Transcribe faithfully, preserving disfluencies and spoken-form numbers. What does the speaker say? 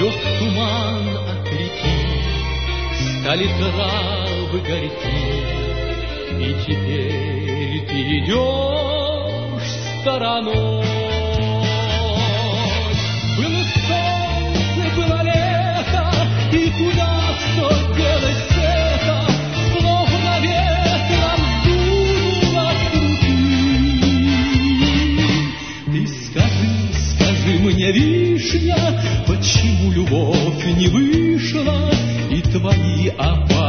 Тек туман от реки, стали травы горьки, и теперь ты идешь стороной. Было солнце, было лето, и куда что делать с это, словно ветром сдуло с руки. Ты скажи, скажи мне, вишня, почему любовь не вышла, и твои опасности